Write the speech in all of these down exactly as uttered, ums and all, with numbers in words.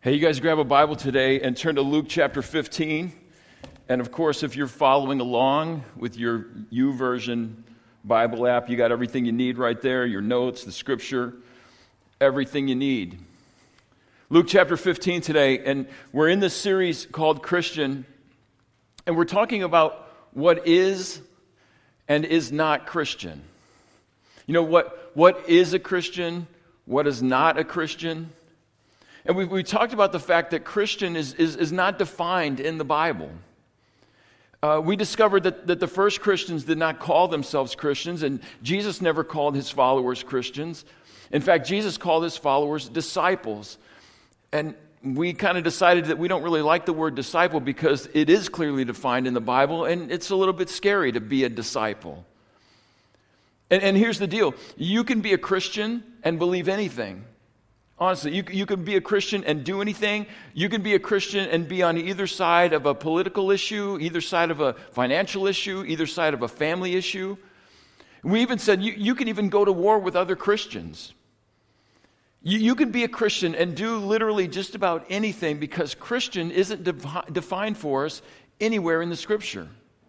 Hey, you guys grab a Bible today and turn to Luke chapter fifteen. And of course, if you're following along with your YouVersion Bible app, you got everything you need right there, your notes, the scripture, everything you need. Luke chapter fifteen today, and we're in this series called Christian, and we're talking about what is and is not Christian. You know, what, what is a Christian? What is not a Christian? And we we talked about the fact that Christian is, is, is not defined in the Bible. Uh, we discovered that, that the first Christians did not call themselves Christians, and Jesus never called his followers Christians. In fact, Jesus called his followers disciples. And we kind of decided that we don't really like the word disciple because it is clearly defined in the Bible, and it's a little bit scary to be a disciple. And, and here's the deal. You can be a Christian and believe anything. Honestly, you, you can be a Christian and do anything. You can be a Christian and be on either side of a political issue, either side of a financial issue, either side of a family issue. We even said you, you can even go to war with other Christians. You, you can be a Christian and do literally just about anything because Christian isn't defi- defined for us anywhere in the Scripture.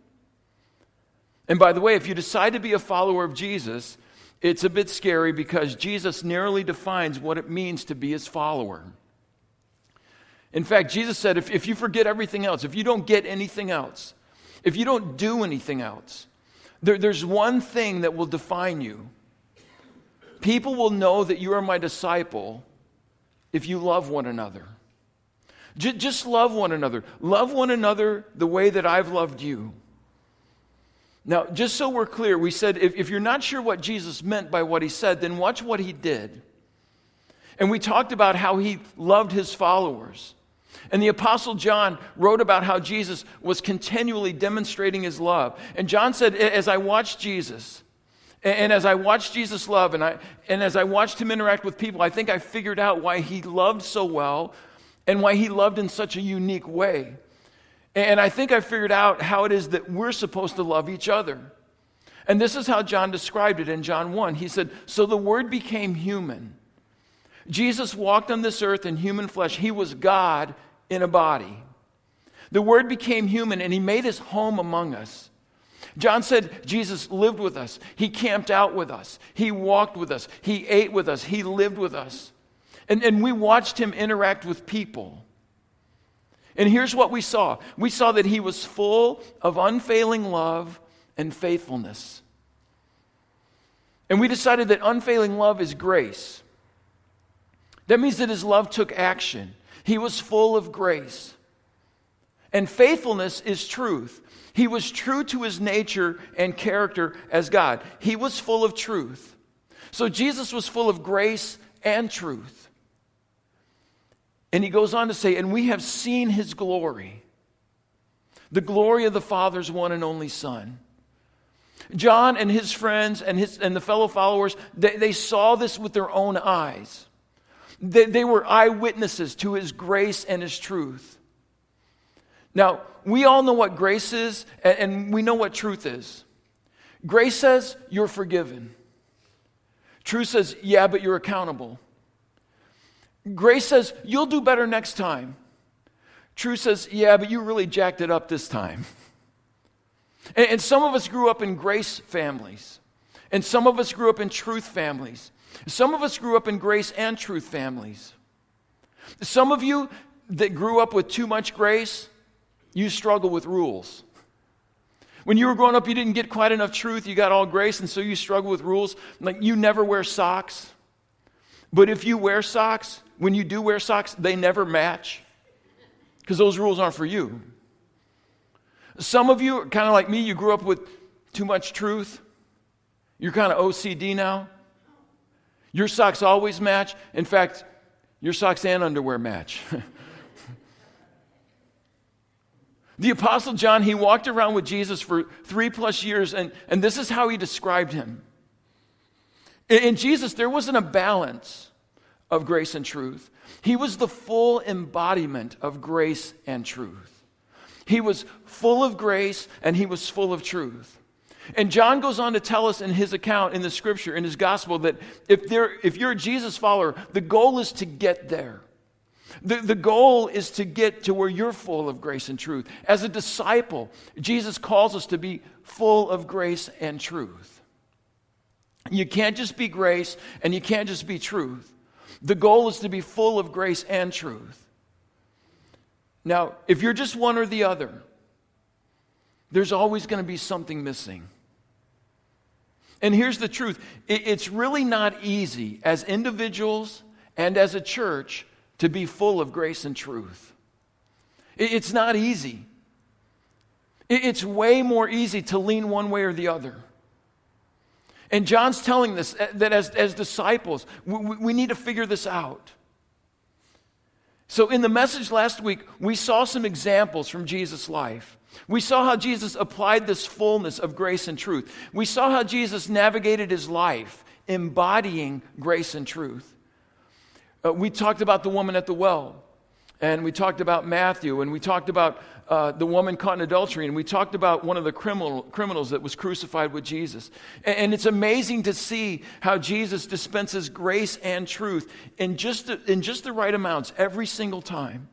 And by the way, if you decide to be a follower of Jesus, it's a bit scary because Jesus narrowly defines what it means to be his follower. In fact, Jesus said, if, if you forget everything else, if you don't get anything else, if you don't do anything else, there, there's one thing that will define you. People will know that you are my disciple if you love one another. J- just love one another. Love one another the way that I've loved you. Now, just so we're clear, we said if, if you're not sure what Jesus meant by what he said, then watch what he did. And we talked about how he loved his followers. And the Apostle John wrote about how Jesus was continually demonstrating his love. And John said, as I watched Jesus, and as I watched Jesus love, and, I, and as I watched him interact with people, I think I figured out why he loved so well and why he loved in such a unique way. And I think I figured out how it is that we're supposed to love each other. And this is how John described it in John one. He said, so the Word became human. Jesus walked on this earth in human flesh. He was God in a body. The Word became human and he made his home among us. John said Jesus lived with us. He camped out with us. He walked with us. He ate with us. He lived with us. And, and we watched him interact with people. And here's what we saw. We saw that he was full of unfailing love and faithfulness. And we decided that unfailing love is grace. That means that his love took action. He was full of grace. And faithfulness is truth. He was true to his nature and character as God. He was full of truth. So Jesus was full of grace and truth. And he goes on to say, and we have seen his glory, the glory of the Father's one and only Son. John and his friends and his and the fellow followers, they, they saw this with their own eyes. They, they were eyewitnesses to his grace and his truth. Now, we all know what grace is, and, and we know what truth is. Grace says you're forgiven. Truth says, yeah, but you're accountable. Grace says, you'll do better next time. Truth says, yeah, but you really jacked it up this time. And, and some of us grew up in grace families. And some of us grew up in truth families. Some of us grew up in grace and truth families. Some of you that grew up with too much grace, you struggle with rules. When you were growing up, you didn't get quite enough truth. You got all grace, and so you struggle with rules. Like you never wear socks. But if you wear socks, when you do wear socks, they never match because those rules aren't for you. Some of you, kind of like me, you grew up with too much truth. You're kind of O C D now. Your socks always match. In fact, your socks and underwear match. The Apostle John, he walked around with Jesus for three plus years, and, and this is how he described him. In, in Jesus, there wasn't a balance of grace and truth. He was the full embodiment of grace and truth. He was full of grace and he was full of truth. And John goes on to tell us in his account in the scripture, in his gospel, that if, there, if you're a Jesus follower, the goal is to get there. The, the goal is to get to where you're full of grace and truth. As a disciple, Jesus calls us to be full of grace and truth. You can't just be grace and you can't just be truth. The goal is to be full of grace and truth. Now, if you're just one or the other, there's always going to be something missing. And here's the truth. It's really not easy as individuals and as a church to be full of grace and truth. It's not easy. It's way more easy to lean one way or the other. And John's telling us that as, as disciples, we, we need to figure this out. So in the message last week, we saw some examples from Jesus' life. We saw how Jesus applied this fullness of grace and truth. We saw how Jesus navigated his life, embodying grace and truth. Uh, we talked about the woman at the well, and we talked about Matthew, and we talked about uh, the woman caught in adultery, and we talked about one of the criminal, criminals that was crucified with Jesus. And, and it's amazing to see how Jesus dispenses grace and truth in just, the, in just the right amounts every single time.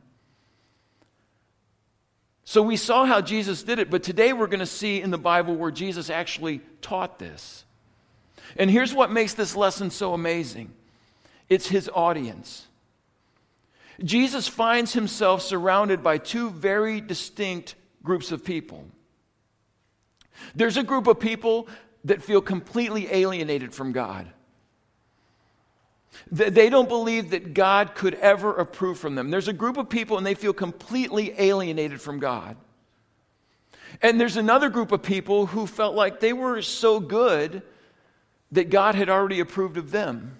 So we saw how Jesus did it, but today we're going to see in the Bible where Jesus actually taught this. And here's what makes this lesson so amazing. It's his audience. Jesus finds himself surrounded by two very distinct groups of people. There's a group of people that feel completely alienated from God. They don't believe that God could ever approve from them. There's a group of people and they feel completely alienated from God. And there's another group of people who felt like they were so good that God had already approved of them.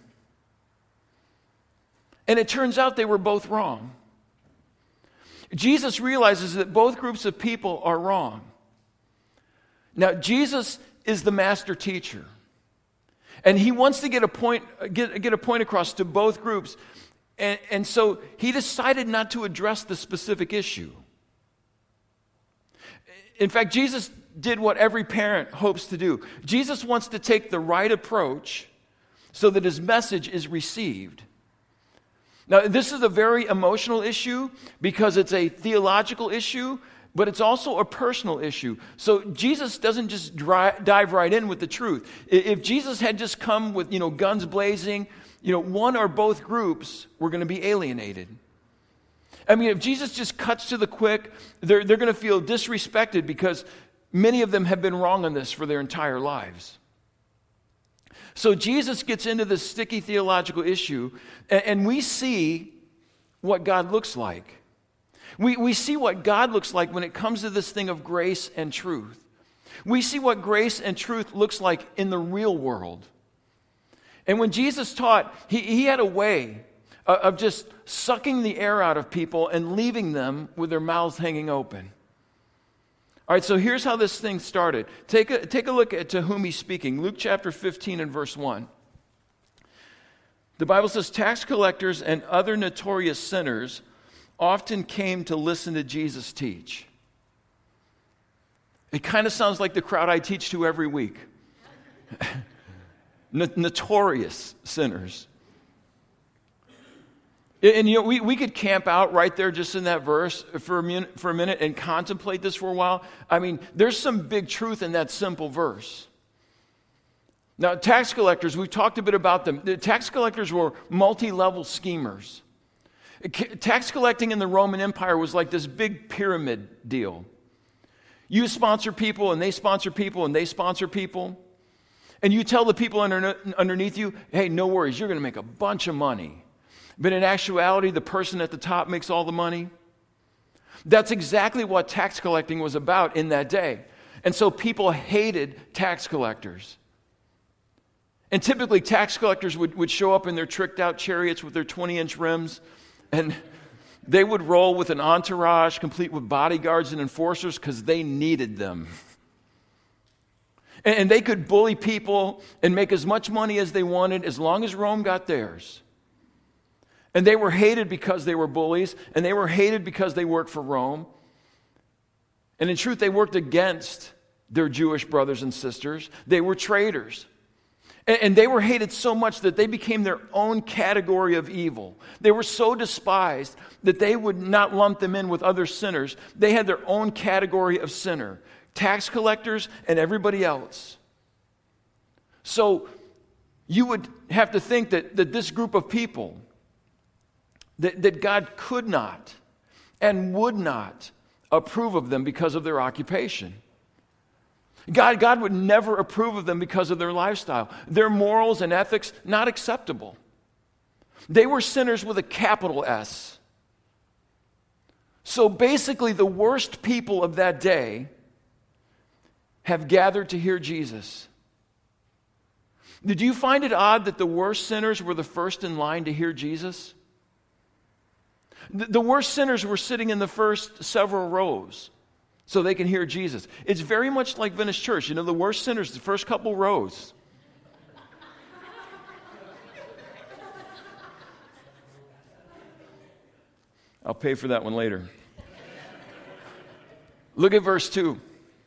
And it turns out they were both wrong. Jesus realizes that both groups of people are wrong. Now, Jesus is the master teacher. And he wants to get a point, get, get a point across to both groups. And, and so he decided not to address the specific issue. In fact, Jesus did what every parent hopes to do. Jesus wants to take the right approach so that his message is received. Now, this is a very emotional issue because it's a theological issue, but it's also a personal issue. So Jesus doesn't just dry, dive right in with the truth. If Jesus had just come with, you know, guns blazing, you know, one or both groups were going to be alienated. I mean, if Jesus just cuts to the quick, they're, they're going to feel disrespected because many of them have been wrong on this for their entire lives. So Jesus gets into this sticky theological issue, and, and we see what God looks like. We, we see what God looks like when it comes to this thing of grace and truth. We see what grace and truth looks like in the real world. And when Jesus taught, he, he had a way of, of just sucking the air out of people and leaving them with their mouths hanging open. All right, so here's how this thing started. Take a, take a look at to whom he's speaking. Luke chapter fifteen and verse one. The Bible says, tax collectors and other notorious sinners often came to listen to Jesus teach. It kind of sounds like the crowd I teach to every week. N- notorious sinners. And, you know, we, we could camp out right there just in that verse for a, minute, for a minute and contemplate this for a while. I mean, there's some big truth in that simple verse. Now, tax collectors, we've talked a bit about them. The tax collectors were multi-level schemers. Tax collecting in the Roman Empire was like this big pyramid deal. You sponsor people, and they sponsor people, and they sponsor people. And you tell the people under, underneath you, hey, no worries, you're going to make a bunch of money. But in actuality, the person at the top makes all the money. That's exactly what tax collecting was about in that day. And so people hated tax collectors. And typically tax collectors would, would show up in their tricked out chariots with their twenty-inch rims, and they would roll with an entourage complete with bodyguards and enforcers because they needed them. And, and they could bully people and make as much money as they wanted as long as Rome got theirs. And they were hated because they were bullies, and they were hated because they worked for Rome. And in truth, they worked against their Jewish brothers and sisters. They were traitors. And, and they were hated so much that they became their own category of evil. They were so despised that they would not lump them in with other sinners. They had their own category of sinner, tax collectors and everybody else. So you would have to think that, that this group of people, that, that God could not and would not approve of them because of their occupation. God, God would never approve of them because of their lifestyle. Their morals and ethics, not acceptable. They were sinners with a capital S. So basically, the worst people of that day have gathered to hear Jesus. Did you find it odd that the worst sinners were the first in line to hear Jesus? The, the worst sinners were sitting in the first several rows so they can hear Jesus. It's very much like Venice Church. You know, the worst sinners, the first couple rows. I'll pay for that one later. Look at verse two.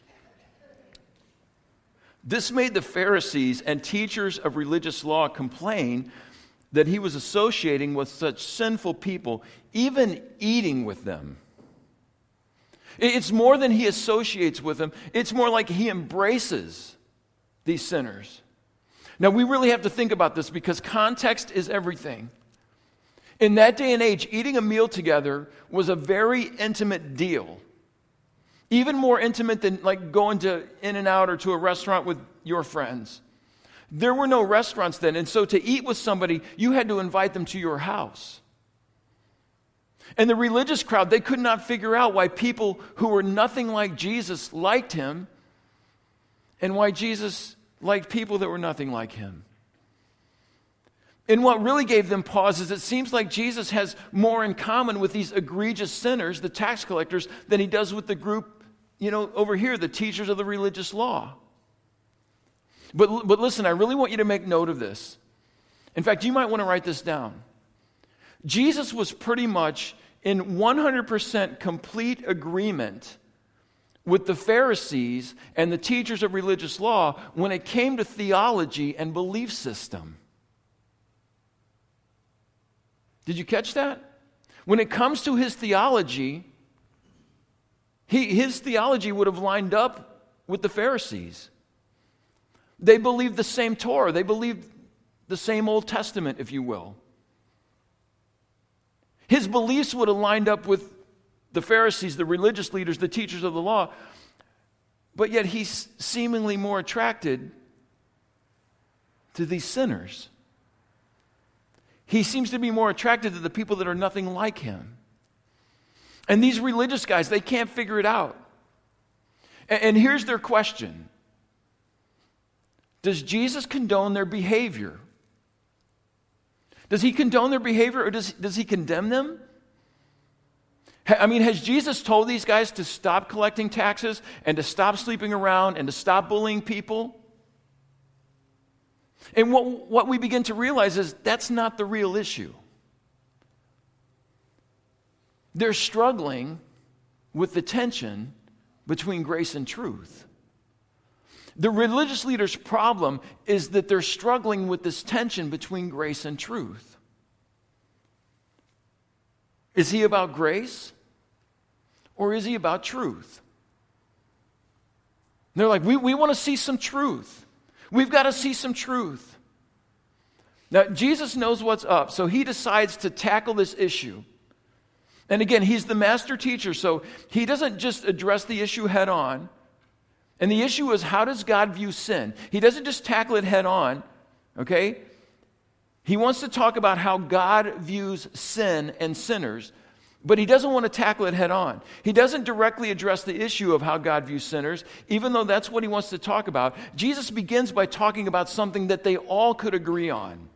This made the Pharisees and teachers of religious law complain that he was associating with such sinful people, even eating with them. It's more than he associates with them. It's more like he embraces these sinners. Now, we really have to think about this because context is everything. In that day and age, eating a meal together was a very intimate deal. Even more intimate than like going to In-N-Out or to a restaurant with your friends. There were no restaurants then, and so to eat with somebody, you had to invite them to your house. And the religious crowd, they could not figure out why people who were nothing like Jesus liked him and why Jesus liked people that were nothing like him. And what really gave them pause is it seems like Jesus has more in common with these egregious sinners, the tax collectors, than he does with the group, you know, over here, the teachers of the religious law. But, but listen, I really want you to make note of this. In fact, you might want to write this down. Jesus was pretty much in one hundred percent complete agreement with the Pharisees and the teachers of religious law when it came to theology and belief system. Did you catch that? When it comes to his theology, he, his theology would have lined up with the Pharisees. They believed the same Torah. They believed the same Old Testament, if you will. His beliefs would have lined up with the Pharisees, the religious leaders, the teachers of the law, but yet he's seemingly more attracted to these sinners. He seems to be more attracted to the people that are nothing like him. And these religious guys, they can't figure it out. And, and here's their question. Does Jesus condone their behavior? Does he condone their behavior or does, does he condemn them? I mean, has Jesus told these guys to stop collecting taxes and to stop sleeping around and to stop bullying people? And what, what we begin to realize is that's not the real issue. They're struggling with the tension between grace and truth. The religious leaders' problem is that they're struggling with this tension between grace and truth. Is he about grace or is he about truth? And they're like, we, we want to see some truth. We've got to see some truth. Now, Jesus knows what's up, so he decides to tackle this issue. And again, he's the master teacher, so he doesn't just address the issue head on. And the issue is, how does God view sin? He doesn't just tackle it head on, okay? He wants to talk about how God views sin and sinners, but he doesn't want to tackle it head on. He doesn't directly address the issue of how God views sinners, even though that's what he wants to talk about. Jesus begins by talking about something that they all could agree on,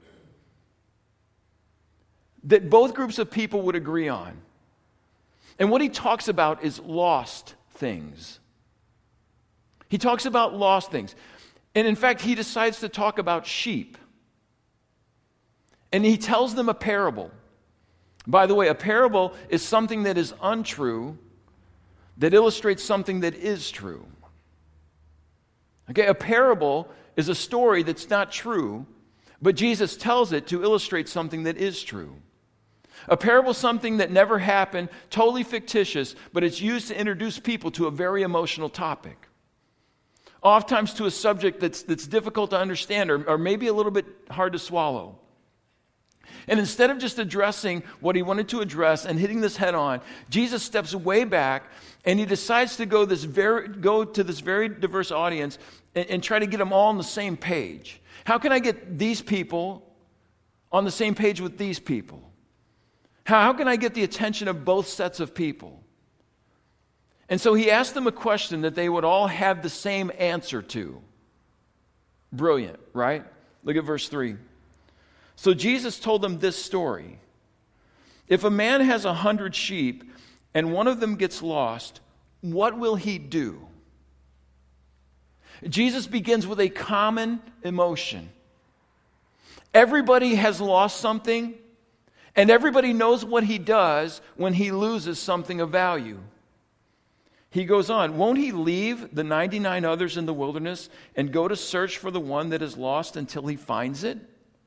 that both groups of people would agree on. And what he talks about is lost things. He talks about lost things. And in fact, he decides to talk about sheep. And he tells them a parable. By the way, a parable is something that is untrue that illustrates something that is true. Okay, a parable is a story that's not true, but Jesus tells it to illustrate something that is true. A parable is something that never happened, totally fictitious, but it's used to introduce people to a very emotional topic. Oftentimes to a subject that's, that's difficult to understand or, or maybe a little bit hard to swallow. And instead of just addressing what he wanted to address and hitting this head on, Jesus steps way back and he decides to go, this very, go to this very diverse audience and, and try to get them all on the same page. How can I get these people on the same page with these people? How, how can I get the attention of both sets of people? And so he asked them a question that they would all have the same answer to. Brilliant, right? Look at verse three. So Jesus told them this story. If a man has a hundred sheep and one of them gets lost, what will he do? Jesus begins with a common emotion. Everybody has lost something, and everybody knows what he does when he loses something of value. He goes on, won't he leave the ninety-nine others in the wilderness and go to search for the one that is lost until he finds it?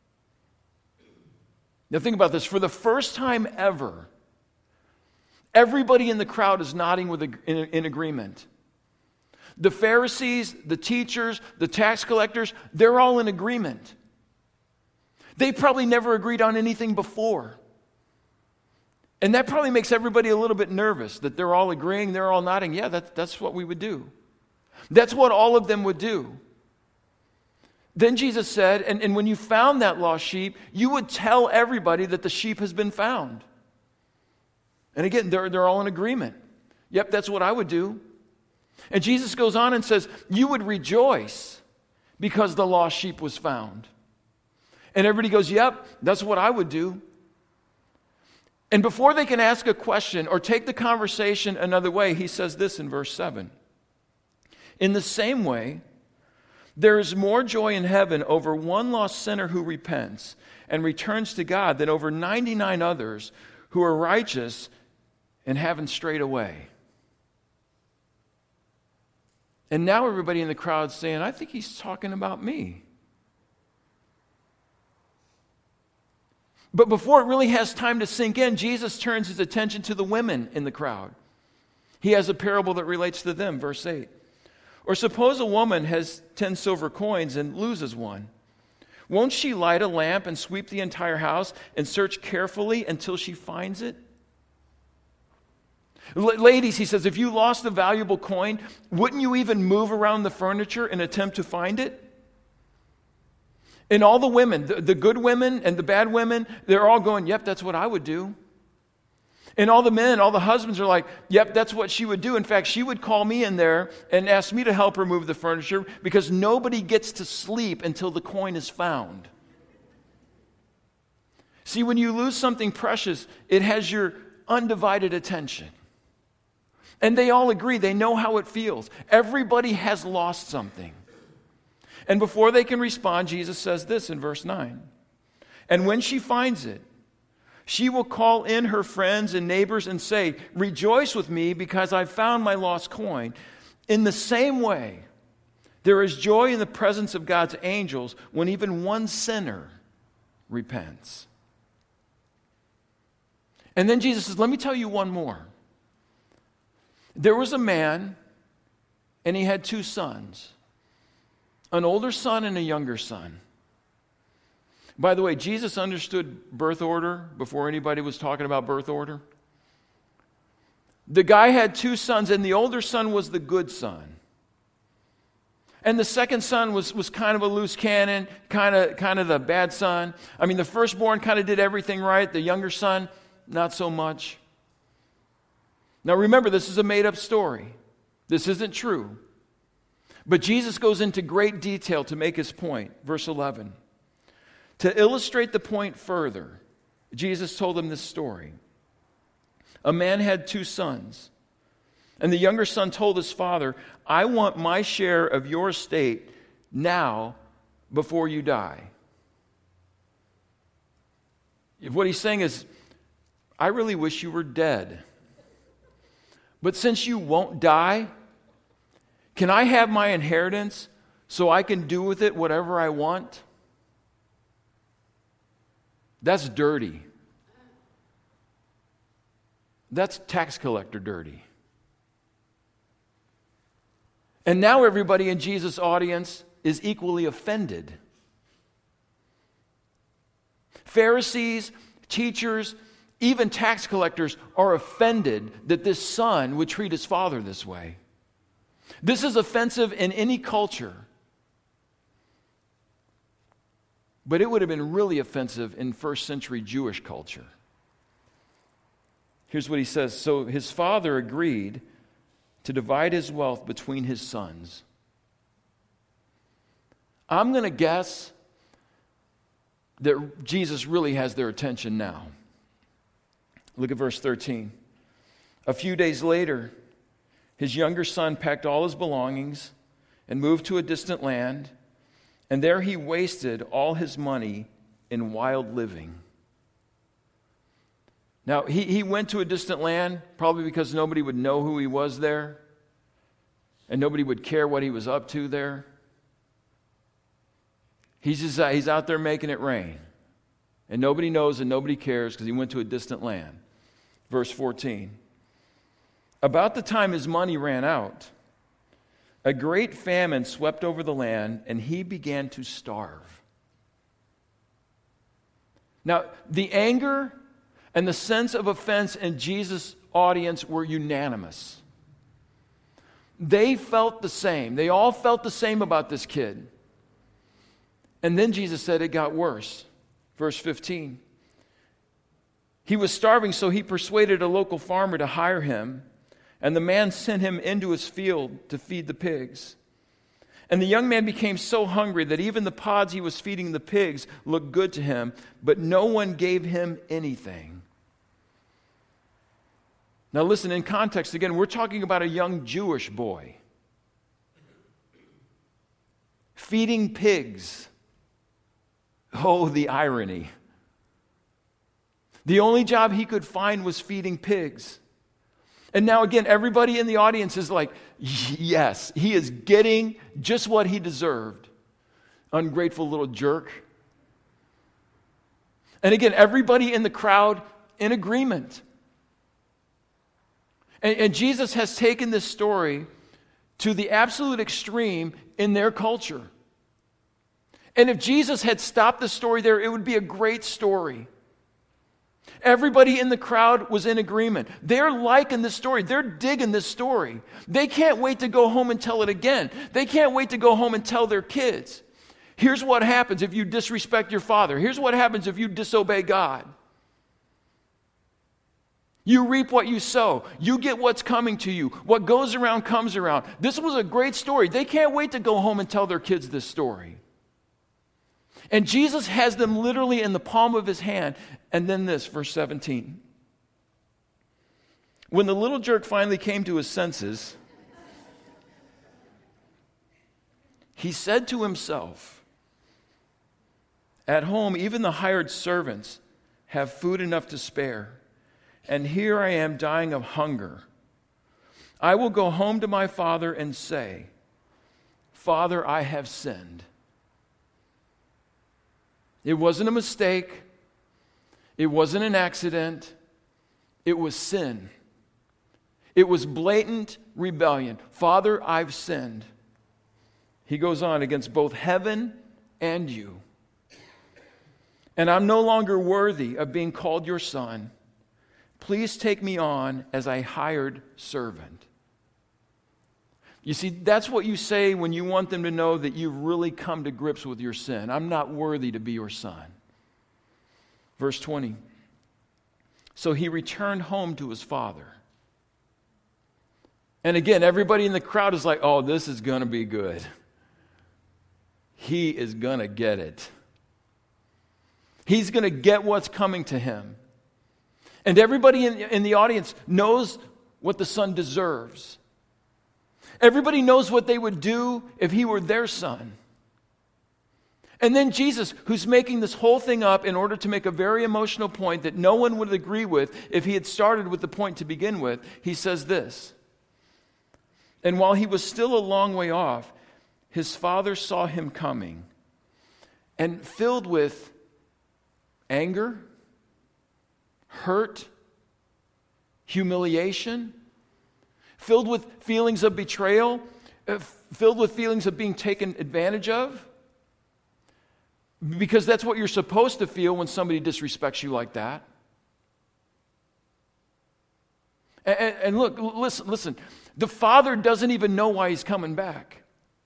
Now think about this. For the first time ever, everybody in the crowd is nodding with a, in, in agreement. The Pharisees, the teachers, the tax collectors, they're all in agreement. They probably never agreed on anything before. And that probably makes everybody a little bit nervous that they're all agreeing, they're all nodding. Yeah, that, that's what we would do. That's what all of them would do. Then Jesus said, and, and when you found that lost sheep, you would tell everybody that the sheep has been found. And again, they're, they're all in agreement. Yep, that's what I would do. And Jesus goes on and says, you would rejoice because the lost sheep was found. And everybody goes, yep, that's what I would do. And before they can ask a question or take the conversation another way, he says this in verse seven. In the same way, there is more joy in heaven over one lost sinner who repents and returns to God than over ninety-nine others who are righteous and haven't strayed away. And now everybody in the crowd is saying, I think he's talking about me. But before it really has time to sink in, Jesus turns his attention to the women in the crowd. He has a parable that relates to them, verse eight. Or suppose a woman has ten silver coins and loses one. Won't she light a lamp and sweep the entire house and search carefully until she finds it? L- ladies, he says, if you lost a valuable coin, wouldn't you even move around the furniture and attempt to find it? And all the women, the, the good women and the bad women, they're all going, yep, that's what I would do. And all the men, all the husbands are like, yep, that's what she would do. In fact, she would call me in there and ask me to help her move the furniture because nobody gets to sleep until the coin is found. See, when you lose something precious, it has your undivided attention. And they all agree. They know how it feels. Everybody has lost something. And before they can respond, Jesus says this in verse nine. And when she finds it, she will call in her friends and neighbors and say, rejoice with me because I found my lost coin. In the same way, there is joy in the presence of God's angels when even one sinner repents. And then Jesus says, let me tell you one more. There was a man, and he had two sons, an older son and a younger son. By the way, Jesus understood birth order before anybody was talking about birth order. The guy had two sons, and the older son was the good son. And the second son was, was kind of a loose cannon, kind of, kind of the bad son. I mean, the firstborn kind of did everything right. The younger son, not so much. Now remember, this is a made-up story. This isn't true. But Jesus goes into great detail to make his point. Verse eleven. To illustrate the point further, Jesus told them this story. A man had two sons, and the younger son told his father, I want my share of your estate now before you die. What he's saying is, I really wish you were dead. But since you won't die, can I have my inheritance so I can do with it whatever I want? That's dirty. That's tax collector dirty. And now everybody in Jesus' audience is equally offended. Pharisees, teachers, even tax collectors are offended that this son would treat his father this way. This is offensive in any culture. But it would have been really offensive in first century Jewish culture. Here's what he says. So his father agreed to divide his wealth between his sons. I'm going to guess that Jesus really has their attention now. Look at verse thirteen. A few days later, his younger son packed all his belongings and moved to a distant land, and there he wasted all his money in wild living. Now, he, he went to a distant land probably because nobody would know who he was there, and nobody would care what he was up to there. He's just uh, he's out there making it rain, and nobody knows and nobody cares because he went to a distant land. Verse fourteen. About the time his money ran out, a great famine swept over the land, and he began to starve. Now, the anger and the sense of offense in Jesus' audience were unanimous. They felt the same. They all felt the same about this kid. And then Jesus said it got worse. Verse fifteen. He was starving, so he persuaded a local farmer to hire him, and the man sent him into his field to feed the pigs. And the young man became so hungry that even the pods he was feeding the pigs looked good to him, but no one gave him anything. Now listen, in context again, we're talking about a young Jewish boy feeding pigs. Oh, the irony. The only job he could find was feeding pigs. And now again, everybody in the audience is like, yes, he is getting just what he deserved. Ungrateful little jerk. And again, everybody in the crowd in agreement. And, and Jesus has taken this story to the absolute extreme in their culture. And if Jesus had stopped the story there, it would be a great story. Everybody in the crowd was in agreement. They're liking this story. They're digging this story. They can't wait to go home and tell it again. They can't wait to go home and tell their kids. Here's what happens if you disrespect your father. Here's what happens if you disobey God. You reap what you sow. You get what's coming to you. What goes around comes around. This was a great story. They can't wait to go home and tell their kids this story. And Jesus has them literally in the palm of his hand. And then this, verse seventeen. When the little jerk finally came to his senses, he said to himself, at home, even the hired servants have food enough to spare, and here I am dying of hunger. I will go home to my father and say, Father, I have sinned. It wasn't a mistake. It wasn't an accident. It was sin. It was blatant rebellion. Father, I've sinned. He goes on, against both heaven and you. And I'm no longer worthy of being called your son. Please take me on as a hired servant. You see, that's what you say when you want them to know that you've really come to grips with your sin. I'm not worthy to be your son. Verse twenty. So he returned home to his father. And again, everybody in the crowd is like, oh, this is going to be good. He is going to get it. He's going to get what's coming to him. And everybody in, in the audience knows what the son deserves. Everybody knows what they would do if he were their son. And then Jesus, who's making this whole thing up in order to make a very emotional point that no one would agree with if he had started with the point to begin with, he says this. And while he was still a long way off, his father saw him coming, and filled with anger, hurt, humiliation, filled with feelings of betrayal, uh, filled with feelings of being taken advantage of, because that's what you're supposed to feel when somebody disrespects you like that. And, and, and look, listen, listen, the father doesn't even know why he's coming back.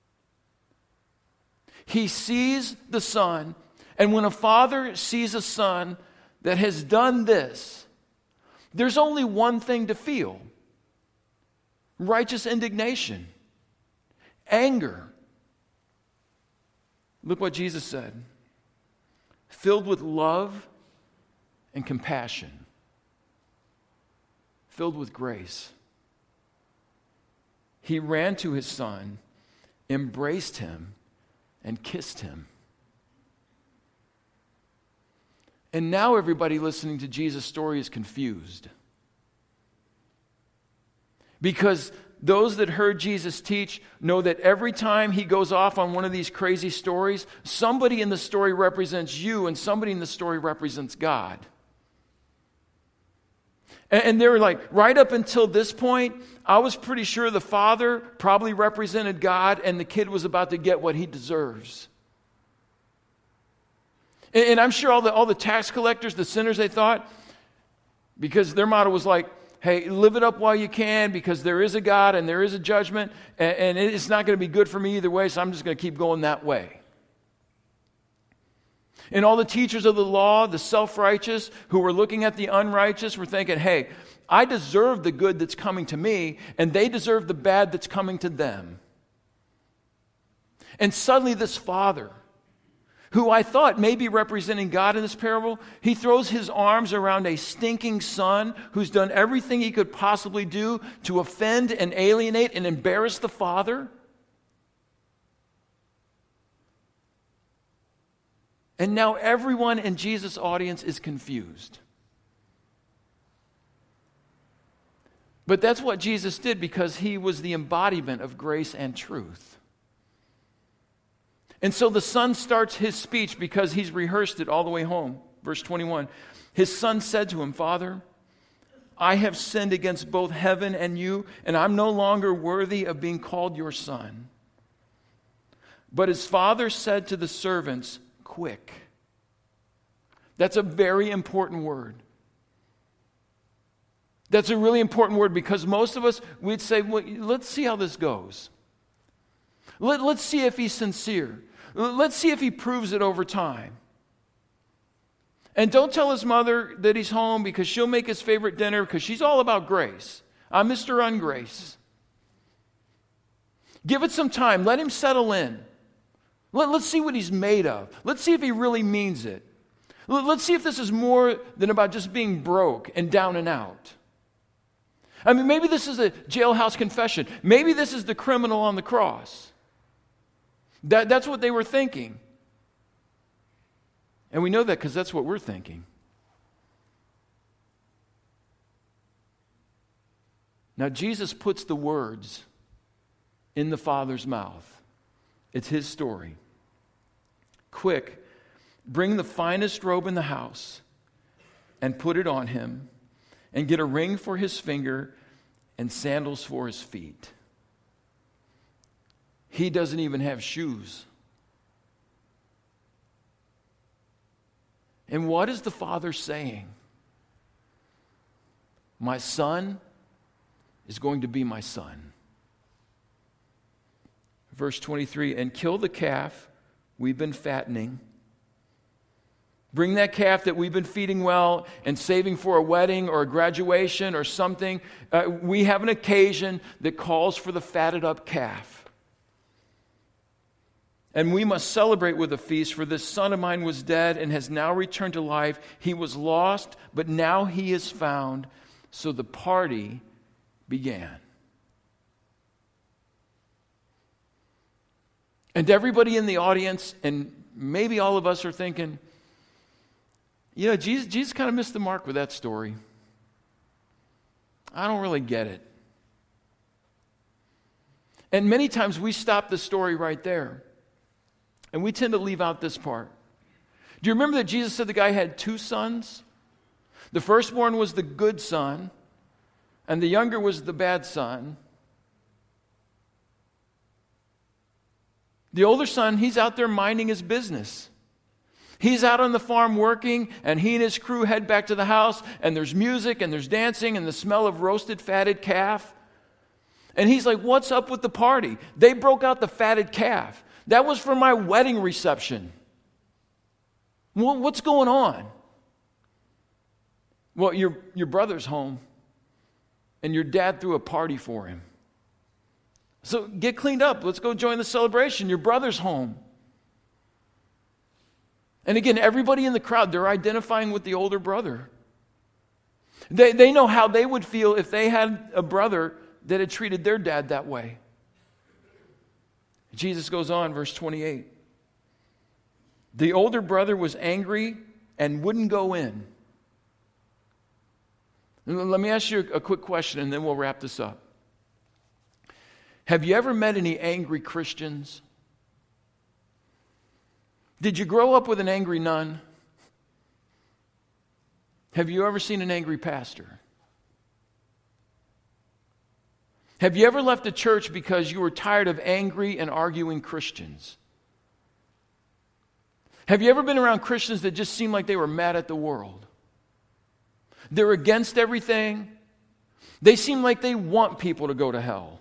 He sees the son, and when a father sees a son that has done this, there's only one thing to feel: righteous indignation, anger. Look what Jesus said: filled with love and compassion, filled with grace. He ran to his son, embraced him, and kissed him. And now everybody listening to Jesus' story is confused. Because those that heard Jesus teach know that every time he goes off on one of these crazy stories, somebody in the story represents you and somebody in the story represents God. And, and they were like, right up until this point, I was pretty sure the father probably represented God and the kid was about to get what he deserves. And, and I'm sure all the, all the tax collectors, the sinners, they thought, because their motto was like, hey, live it up while you can, because there is a God and there is a judgment, and, and it's not going to be good for me either way, so I'm just going to keep going that way. And all the teachers of the law, the self-righteous, who were looking at the unrighteous, were thinking, hey, I deserve the good that's coming to me, and they deserve the bad that's coming to them. And suddenly this father, who I thought may be representing God in this parable, he throws his arms around a stinking son who's done everything he could possibly do to offend and alienate and embarrass the father. And now everyone in Jesus' audience is confused. But that's what Jesus did, because he was the embodiment of grace and truth. And so the son starts his speech because he's rehearsed it all the way home. Verse twenty-one, his son said to him, Father, I have sinned against both heaven and you, and I'm no longer worthy of being called your son. But his father said to the servants, quick. That's a very important word. That's a really important word, because most of us, we'd say, well, let's see how this goes. Let, let's see if he's sincere. Let's see if he proves it over time. And don't tell his mother that he's home, because she'll make his favorite dinner, because she's all about grace. I'm Mister Ungrace. Give it some time. Let him settle in. Let, let's see what he's made of. Let's see if he really means it. Let's see if this is more than about just being broke and down and out. I mean, maybe this is a jailhouse confession. Maybe this is the criminal on the cross. That, that's what they were thinking. And we know that because that's what we're thinking. Now, Jesus puts the words in the Father's mouth. It's his story. Quick, bring the finest robe in the house and put it on him, and get a ring for his finger and sandals for his feet. He doesn't even have shoes. And what is the father saying? My son is going to be my son. Verse twenty-three, and kill the calf we've been fattening. Bring that calf that we've been feeding well and saving for a wedding or a graduation or something. Uh, we have an occasion that calls for the fatted up calf. And we must celebrate with a feast, for this son of mine was dead and has now returned to life. He was lost, but now he is found. So the party began. And everybody in the audience, and maybe all of us, are thinking, you know, Jesus, Jesus kind of missed the mark with that story. I don't really get it. And many times we stop the story right there. And we tend to leave out this part. Do you remember that Jesus said the guy had two sons? The firstborn was the good son, and the younger was the bad son. The older son, he's out there minding his business. He's out on the farm working, and he and his crew head back to the house, and there's music, and there's dancing, and the smell of roasted fatted calf. And he's like, what's up with the party? They broke out the fatted calf. That was for my wedding reception. Well, what's going on? Well, your, your brother's home, and your dad threw a party for him. So get cleaned up. Let's go join the celebration. Your brother's home. And again, everybody in the crowd, they're identifying with the older brother. They, they know how they would feel if they had a brother that had treated their dad that way. Jesus goes on, verse twenty-eight. The older brother was angry and wouldn't go in. Let me ask you a quick question, and then we'll wrap this up. Have you ever met any angry Christians? Did you grow up with an angry nun? Have you ever seen an angry pastor? Have you ever left a church because you were tired of angry and arguing Christians? Have you ever been around Christians that just seemed like they were mad at the world? They're against everything. They seem like they want people to go to hell.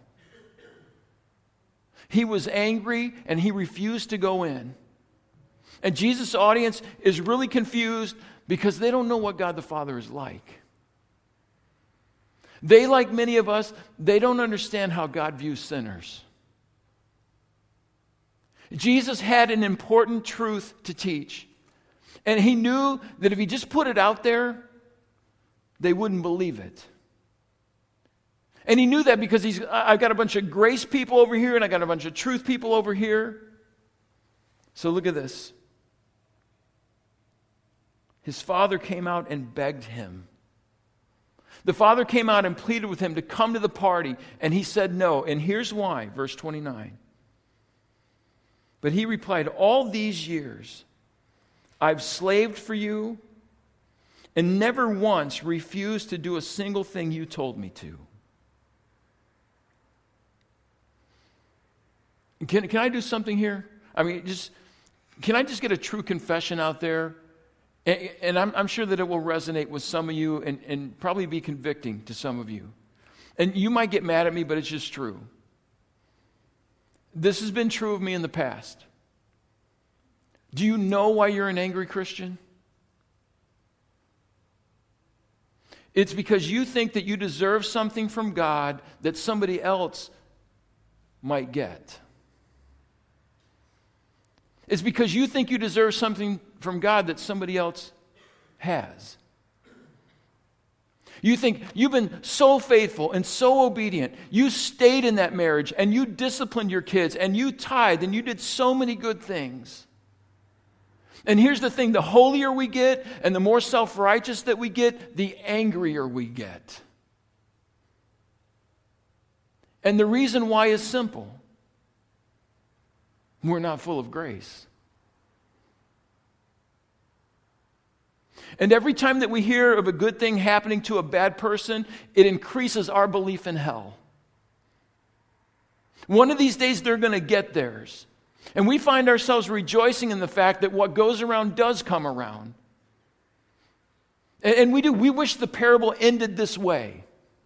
He was angry and he refused to go in. And Jesus' audience is really confused because they don't know what God the Father is like. They, like many of us, they don't understand how God views sinners. Jesus had an important truth to teach. And he knew that if he just put it out there, they wouldn't believe it. And he knew that because he's, I've got a bunch of grace people over here and I got a bunch of truth people over here. So look at this. His father came out and begged him. The father came out and pleaded with him to come to the party, and he said no. And here's why, verse twenty-nine. But he replied, all these years I've slaved for you and never once refused to do a single thing you told me to. Can, can I do something here? I mean, just can I just get a true confession out there? And, and I'm, I'm sure that it will resonate with some of you and, and probably be convicting to some of you. And you might get mad at me, but it's just true. This has been true of me in the past. Do you know why you're an angry Christian? It's because you think that you deserve something from God that somebody else might get. It's because you think you deserve something from God that somebody else has. You think you've been so faithful and so obedient. You stayed in that marriage and you disciplined your kids and you tithed and you did so many good things. And here's the thing, the holier we get and the more self-righteous that we get, the angrier we get. And the reason why is simple. We're not full of grace. And every time that we hear of a good thing happening to a bad person, it increases our belief in hell. One of these days they're going to get theirs. And we find ourselves rejoicing in the fact that what goes around does come around. And we do. We wish the parable ended this way.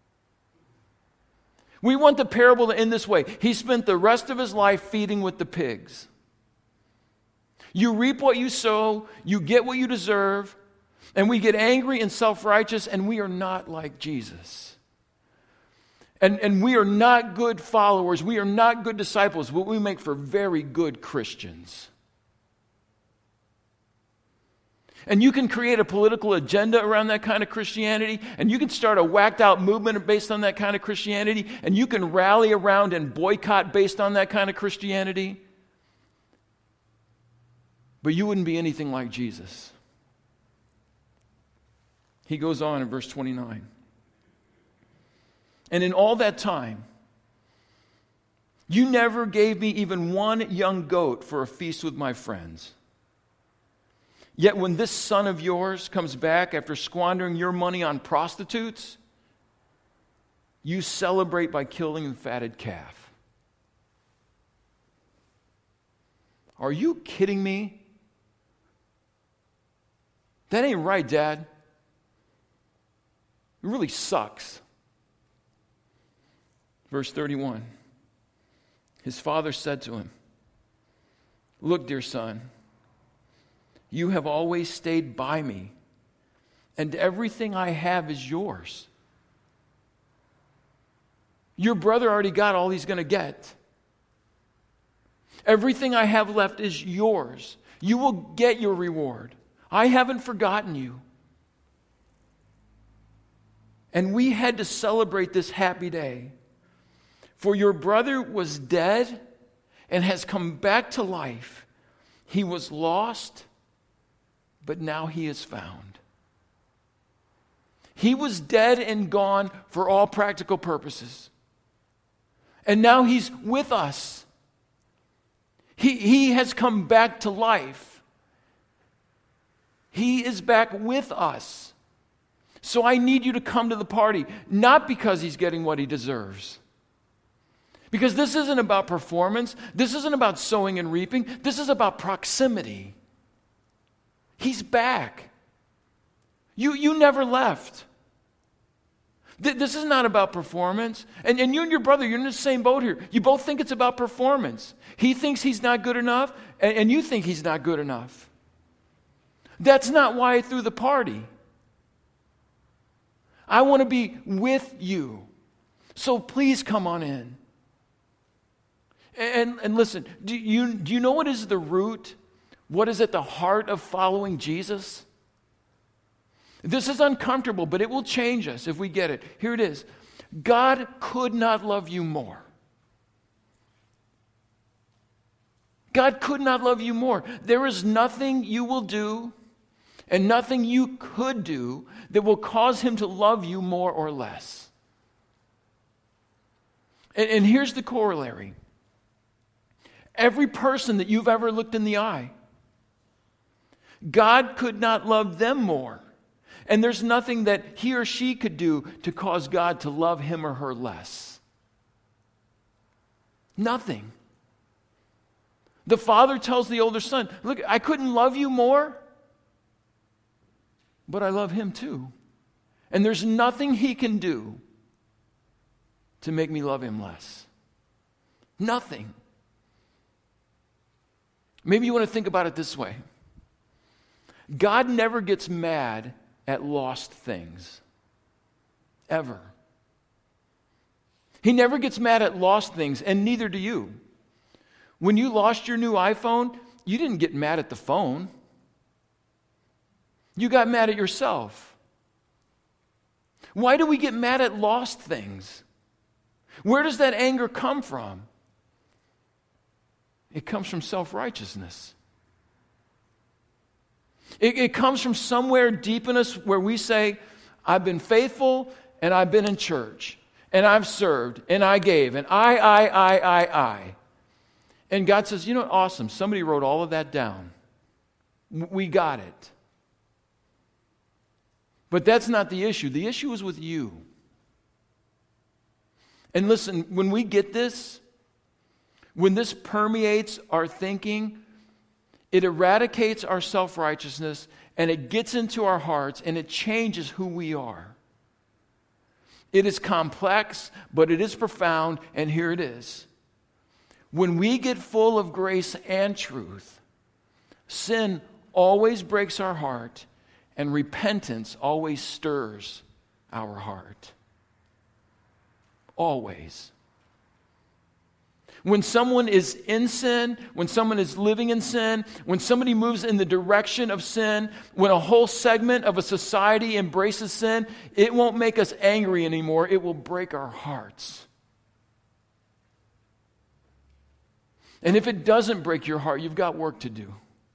We want the parable to end this way. He spent the rest of his life feeding with the pigs. You reap what you sow, you get what you deserve, and we get angry and self-righteous, and we are not like Jesus. And, and we are not good followers. We are not good disciples, but we make for very good Christians. And you can create a political agenda around that kind of Christianity, and you can start a whacked-out movement based on that kind of Christianity, and you can rally around and boycott based on that kind of Christianity. But you wouldn't be anything like Jesus. He goes on in verse twenty-nine. And in all that time, You never gave me even one young goat for a feast with my friends. Yet when this son of yours comes back after squandering your money on prostitutes, you celebrate by killing a fatted calf. Are you kidding me? That ain't right, Dad. It really sucks. Verse thirty-one. His father said to him, "Look, dear son, you have always stayed by me, and everything I have is yours. Your brother already got all he's going to get. Everything I have left is yours. You will get your reward. I haven't forgotten you." And we had to celebrate this happy day. For your brother was dead and has come back to life. He was lost, but now he is found. He was dead and gone for all practical purposes. And now he's with us. He, he has come back to life. He is back with us. So I need you to come to the party, not because he's getting what he deserves. Because this isn't about performance. This isn't about sowing and reaping. This is about proximity. He's back. You, you never left. Th- this is not about performance. And, and you and your brother, you're in the same boat here. You both think it's about performance. He thinks he's not good enough, and, and you think he's not good enough. That's not why I threw the party. I want to be with you. So please come on in. And, and listen, do you, do you know what is the root? What is at the heart of following Jesus? This is uncomfortable, but it will change us if we get it. Here it is. God could not love you more. God could not love you more. There is nothing you will do and nothing you could do that will cause him to love you more or less. And, and here's the corollary. Every person that you've ever looked in the eye, God could not love them more. And there's nothing that he or she could do to cause God to love him or her less. Nothing. The father tells the older son, "Look, I couldn't love you more, but I love him too. And there's nothing he can do to make me love him less." Nothing. Maybe you want to think about it this way. God never gets mad at lost things. Ever. He never gets mad at lost things, and neither do you. When you lost your new iPhone, you didn't get mad at the phone. You got mad at yourself. Why do we get mad at lost things? Where does that anger come from? It comes from self-righteousness. It, it comes from somewhere deep in us where we say, "I've been faithful and I've been in church and I've served and I gave and I, I, I, I, I." And God says, "You know what? Awesome. Somebody wrote all of that down. We got it." But that's not the issue. The issue is with you. And listen, when we get this, when this permeates our thinking, it eradicates our self-righteousness and it gets into our hearts and it changes who we are. It is complex, but it is profound, and here it is. When we get full of grace and truth, sin always breaks our heart and repentance always stirs our heart. Always. When someone is in sin, when someone is living in sin, when somebody moves in the direction of sin, when a whole segment of a society embraces sin, it won't make us angry anymore. It will break our hearts. And if it doesn't break your heart, you've got work to do.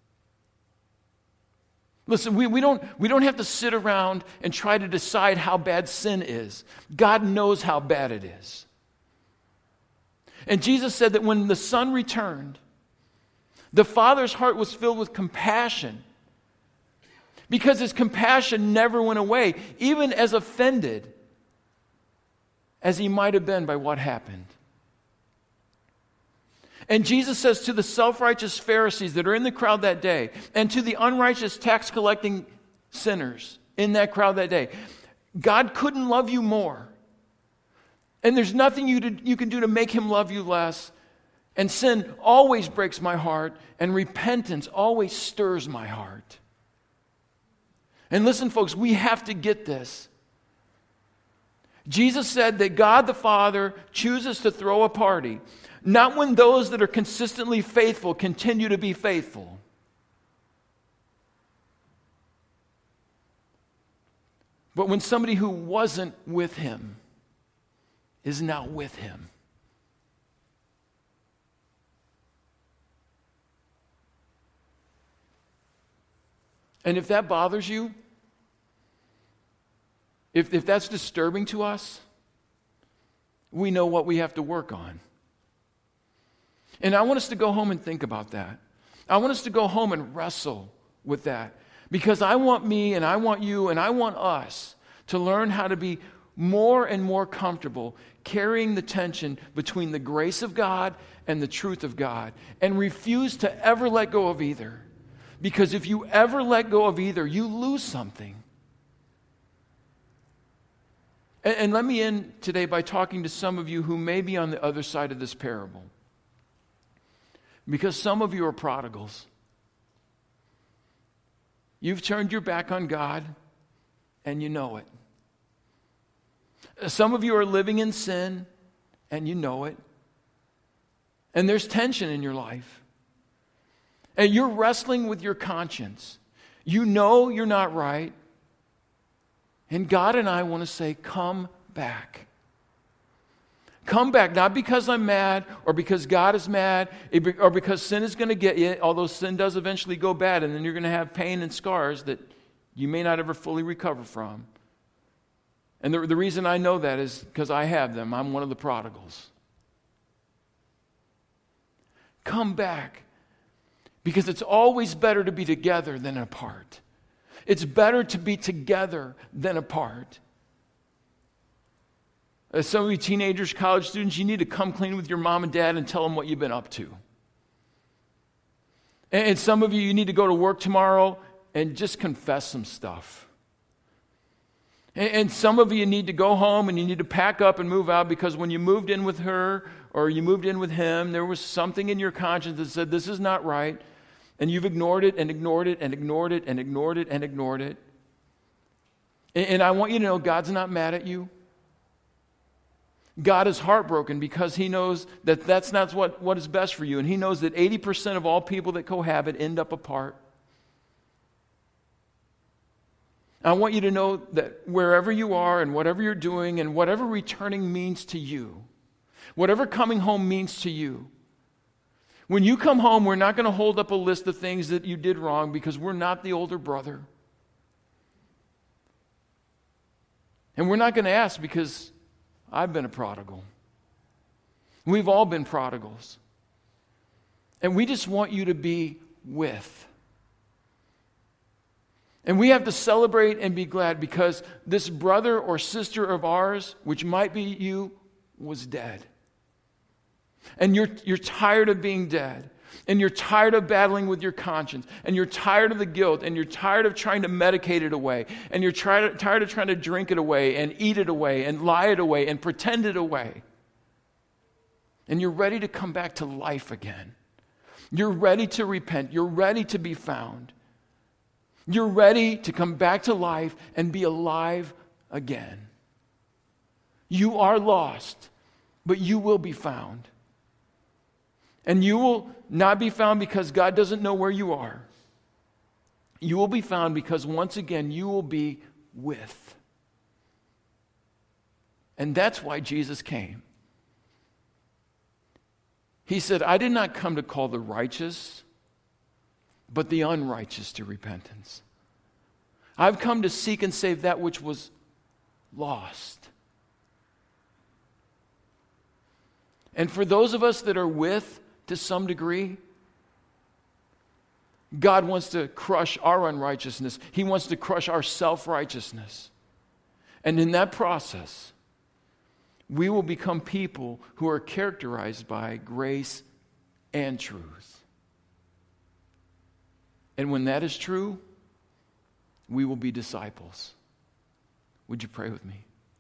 Listen, we, we, don't, we don't have to sit around and try to decide how bad sin is. God knows how bad it is. And Jesus said that when the Son returned, the Father's heart was filled with compassion, because his compassion never went away, even as offended as he might have been by what happened. And Jesus says to the self-righteous Pharisees that are in the crowd that day, and to the unrighteous tax-collecting sinners in that crowd that day, God couldn't love you more. And there's nothing you, to, you can do to make him love you less. And sin always breaks my heart, and repentance always stirs my heart. And listen, folks, we have to get this. Jesus said that God the Father chooses to throw a party, not when those that are consistently faithful continue to be faithful. But when somebody who wasn't with him is now with him. And if that bothers you, if, if that's disturbing to us, we know what we have to work on. And I want us to go home and think about that. I want us to go home and wrestle with that. Because I want me and I want you and I want us to learn how to be more and more comfortable carrying the tension between the grace of God and the truth of God, and refuse to ever let go of either. Because if you ever let go of either, you lose something. And, and let me end today by talking to some of you who may be on the other side of this parable. Because some of you are prodigals. You've turned your back on God, and you know it. Some of you are living in sin, and you know it. And there's tension in your life. And you're wrestling with your conscience. You know you're not right. And God and I want to say, come back. Come back, not because I'm mad or because God is mad or because sin is going to get you, although sin does eventually go bad, and then you're going to have pain and scars that you may not ever fully recover from. And the, the reason I know that is because I have them. I'm one of the prodigals. Come back. Because it's always better to be together than apart. It's better to be together than apart. As some of you teenagers, college students, you need to come clean with your mom and dad and tell them what you've been up to. And some of you, you need to go to work tomorrow and just confess some stuff. And some of you need to go home and you need to pack up and move out, because when you moved in with her or you moved in with him, there was something in your conscience that said, this is not right. And you've ignored it and ignored it and ignored it and ignored it and ignored it. And, and I want you to know God's not mad at you. God is heartbroken because he knows that that's not what, what is best for you. And he knows that eighty percent of all people that cohabit end up apart. I want you to know that wherever you are and whatever you're doing and whatever returning means to you, whatever coming home means to you, when you come home, we're not going to hold up a list of things that you did wrong, because we're not the older brother. And we're not going to ask, because I've been a prodigal. We've all been prodigals. And we just want you to be with. And we have to celebrate and be glad, because this brother or sister of ours, which might be you, was dead. And you're, you're tired of being dead. And you're tired of battling with your conscience. And you're tired of the guilt. And you're tired of trying to medicate it away. And you're tired, tired of trying to drink it away and eat it away and lie it away and pretend it away. And you're ready to come back to life again. You're ready to repent. You're ready to be found. You're ready to come back to life and be alive again. You are lost, but you will be found. And you will not be found because God doesn't know where you are. You will be found because once again you will be with. And that's why Jesus came. He said, I did not come to call the righteous, but the unrighteous to repentance. I've come to seek and save that which was lost. And for those of us that are with, to some degree, God wants to crush our unrighteousness. He wants to crush our self-righteousness. And in that process, we will become people who are characterized by grace and truth. And when that is true, we will be disciples. Would you pray with me?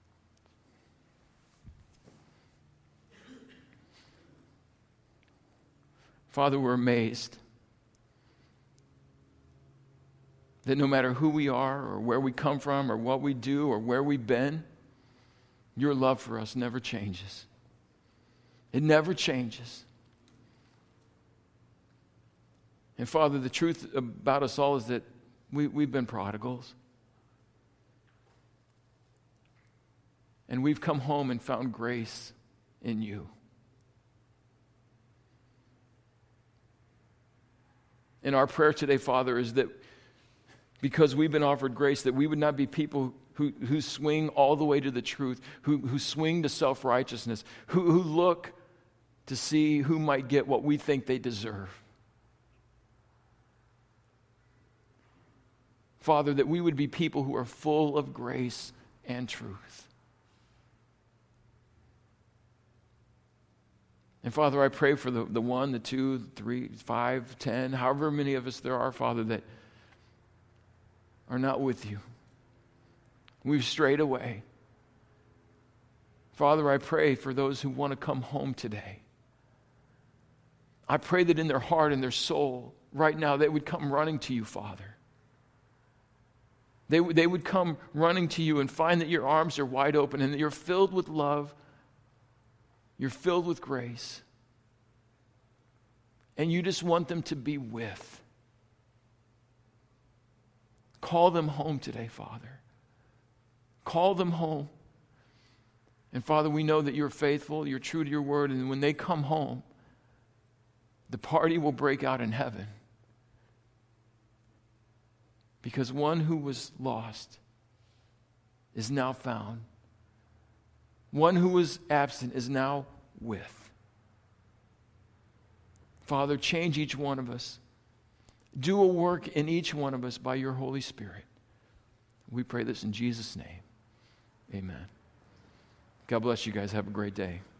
Father, we're amazed that no matter who we are or where we come from or what we do or where we've been, your love for us never changes. It never changes. And Father, the truth about us all is that we, we've been prodigals. And we've come home and found grace in you. And our prayer today, Father, is that because we've been offered grace, that we would not be people who, who swing all the way to the truth, who, who swing to self-righteousness, who, who look to see who might get what we think they deserve. Father, that we would be people who are full of grace and truth. And Father, I pray for the, the one, the two, the three, five, ten, however many of us there are, Father, that are not with you. We've strayed away. Father, I pray for those who want to come home today. I pray that in their heart and their soul, right now, they would come running to you, Father. They, they would come running to you and find that your arms are wide open and that you're filled with love. You're filled with grace. And you just want them to be with. Call them home today, Father. Call them home. And Father, we know that you're faithful, you're true to your word, and when they come home, the party will break out in heaven. Because one who was lost is now found. One who was absent is now with. Father, change each one of us. Do a work in each one of us by your Holy Spirit. We pray this in Jesus' name. Amen. God bless you guys. Have a great day.